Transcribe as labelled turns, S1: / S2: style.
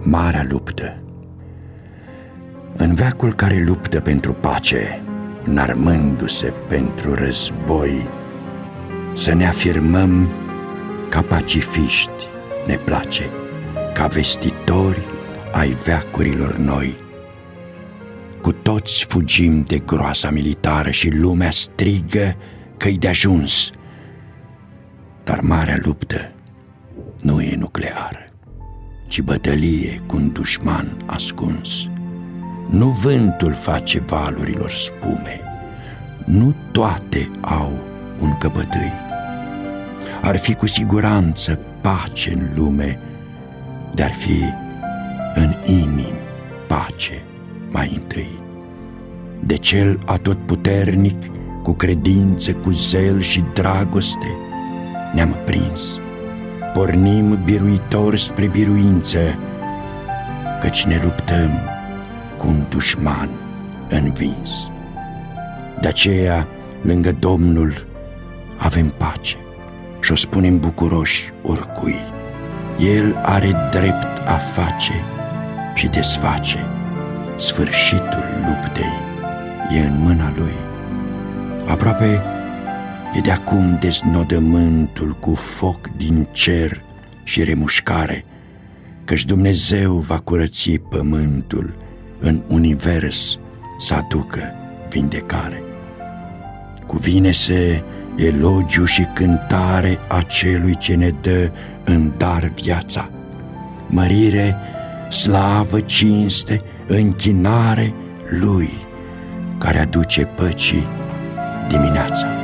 S1: Marea luptă. În veacul care luptă pentru pace, înarmându-se pentru război, să ne afirmăm ca pacifiști ne place, ca vestitori ai veacurilor noi. Cu toți fugim de groaza militară și lumea strigă că-i de ajuns. Dar marea luptă nu e nucleară, ci bătălie cu un dușman ascuns. Nu vântul face valurilor spume, nu toate au un căpătâi. Ar fi cu siguranță pace în lume, de-ar fi în inimi pace mai întâi. De cel atotputernic, cu credință, cu zel și dragoste, ne-am prins. Pornim biruitor spre biruință, căci ne luptăm cu un dușman învins. De aceea, lângă Domnul, avem pace și o spunem bucuroși oricui. El are drept a face și desface. Sfârșitul luptei e în mâna Lui. Aproape e de acum deznodământul cu foc din cer și remușcare, căci Dumnezeu va curăți pământul, în univers să aducă vindecare. Cuvine-se elogiu și cântare a celui ce ne dă în dar viața, mărire, slavă, cinste, închinare Lui, care aduce păcii dimineața.